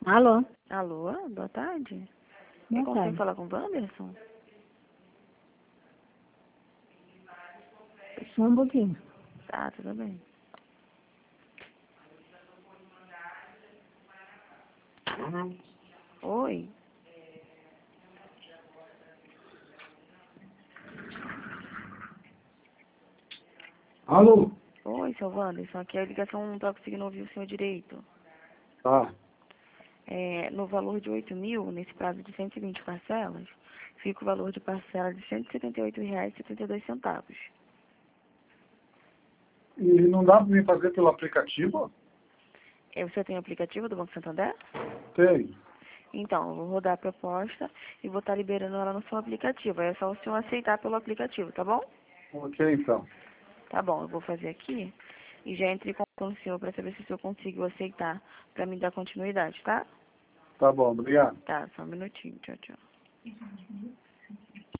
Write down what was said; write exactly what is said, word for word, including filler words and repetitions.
Alô? Alô, boa tarde. Boa Eu consigo tarde. falar com o Wanderson? Só um pouquinho. Tá, tudo bem. Oi? Alô? Oi, seu Wanderson. Aqui a ligação não tá conseguindo ouvir o senhor direito. Tá. É, no valor de oito mil, nesse prazo de cento e vinte parcelas, fica o valor de parcela de cento e setenta e oito reais e setenta e dois centavos. E não dá para me fazer pelo aplicativo? É, você tem o aplicativo do Banco Santander? Tem. Então, eu vou rodar a proposta e vou estar liberando ela no seu aplicativo. Aí é só o senhor aceitar pelo aplicativo, tá bom? Ok, então. Tá bom, eu vou fazer aqui e já entrei com o senhor para saber se o senhor conseguiu aceitar para me dar continuidade, tá? Tá bom, obrigado. Tá, só um minutinho, tchau, tchau.